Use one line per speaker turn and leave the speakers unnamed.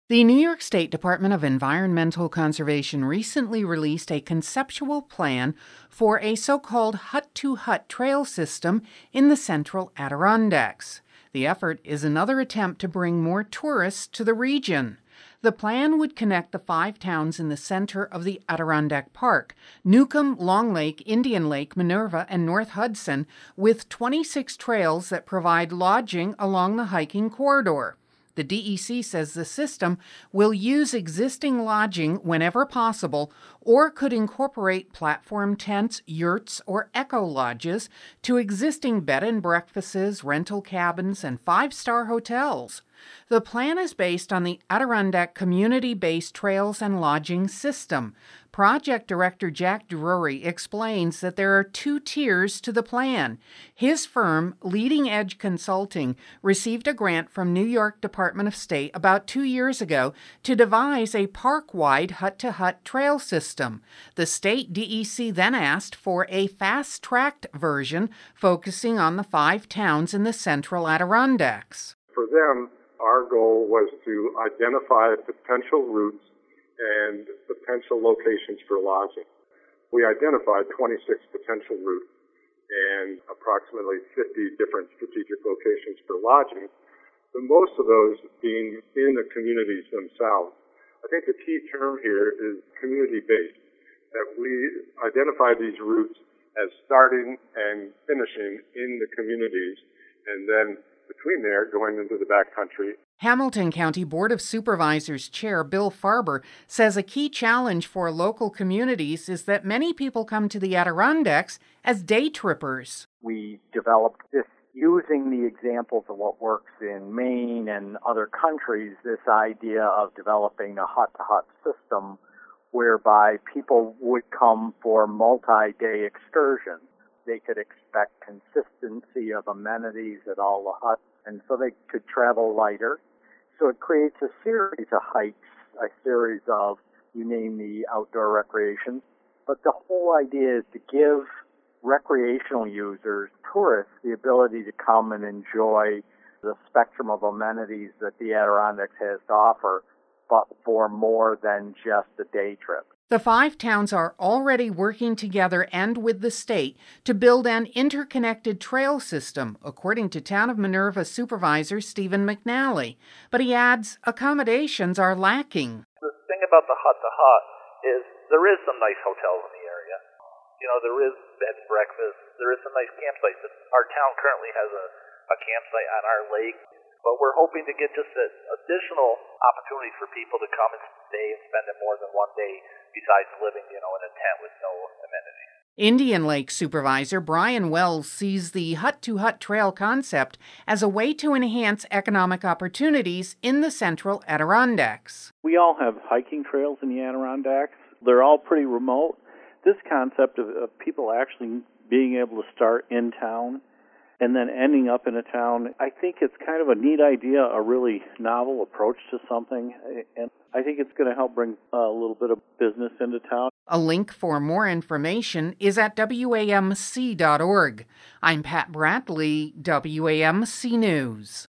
The New York State Department of Environmental Conservation recently released a conceptual plan for a so-called hut-to-hut trail system in the central Adirondacks. The effort is another attempt to bring more tourists to the region. The plan would connect the 5 towns in the center of the Adirondack Park, Newcomb, Long Lake, Indian Lake, Minerva, and North Hudson, with 26 trails that provide lodging along the hiking corridor. The DEC says the system will use existing lodging whenever possible or could incorporate platform tents, yurts, or eco lodges to existing bed and breakfasts, rental cabins, and 5-star hotels. The plan is based on the Adirondack Community-Based Trails and Lodging System. Project Director Jack Drury explains that there are 2 tiers to the plan. His firm, Leading Edge Consulting, received a grant from New York Department of State about 2 years ago to devise a park-wide hut-to-hut trail system. The state DEC then asked for a fast-tracked version focusing on the 5 towns in the central Adirondacks.
For them, our goal was to identify potential routes and potential locations for lodging. We identified 26 potential routes and approximately 50 different strategic locations for lodging, but most of those being in the communities themselves. I think the key term here is community-based, that we identify these routes as starting and finishing in the communities, and then between there, going into the backcountry.
Hamilton County Board of Supervisors Chair Bill Farber says a key challenge for local communities is that many people come to the Adirondacks as day trippers.
We developed this using the examples of what works in Maine and other countries, this idea of developing a hut-to-hut system whereby people would come for multi-day excursions. They could expect consistency of amenities at all the huts, and so they could travel lighter. So it creates a series of hikes, a series of, you name the outdoor recreation. But the whole idea is to give recreational users, tourists, the ability to come and enjoy the spectrum of amenities that the Adirondacks has to offer, but for more than just a day trip.
The 5 towns are already working together and with the state to build an interconnected trail system, according to Town of Minerva Supervisor Stephen McNally. But he adds accommodations are lacking.
The thing about the hut-to-hut is there is some nice hotels in the area. There is bed and breakfast. There is some nice campsites. Our town currently has a campsite on our lake. But we're hoping to get just additional opportunities for people to come and stay and spend more than one day besides living, in a tent with no amenities.
Indian Lake Supervisor Brian Wells sees the hut-to-hut trail concept as a way to enhance economic opportunities in the central Adirondacks.
We all have hiking trails in the Adirondacks. They're all pretty remote. This concept of people actually being able to start in town and then ending up in a town, I think it's kind of a neat idea, a really novel approach to something, and I think it's going to help bring a little bit of business into town.
A link for more information is at WAMC.org. I'm Pat Bradley, WAMC News.